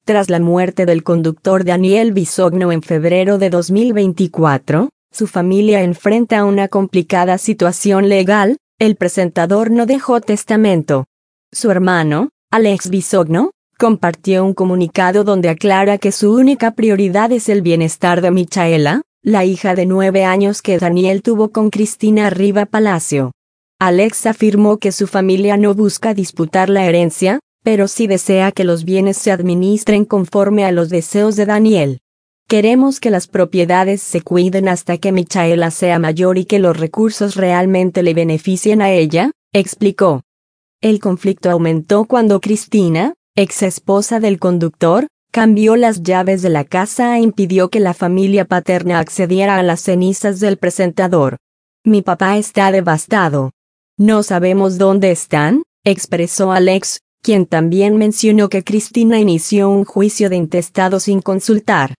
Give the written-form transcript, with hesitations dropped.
Tras la muerte del conductor Daniel Bisogno en febrero de 2024, su familia enfrenta una complicada situación legal. El presentador no dejó testamento. Su hermano, Alex Bisogno, compartió un comunicado donde aclara que su única prioridad es el bienestar de Michaela, la hija de 9 años que Daniel tuvo con Cristina Riva Palacio. Alex afirmó que su familia no busca disputar la herencia, pero sí desea que los bienes se administren conforme a los deseos de Daniel. Queremos que las propiedades se cuiden hasta que Michaela sea mayor y que los recursos realmente le beneficien a ella, explicó. El conflicto aumentó cuando Cristina, ex esposa del conductor, cambió las llaves de la casa e impidió que la familia paterna accediera a las cenizas del presentador. Mi papá está devastado. No sabemos dónde están, expresó Alex, quien también mencionó que Cristina inició un juicio de intestado sin consultar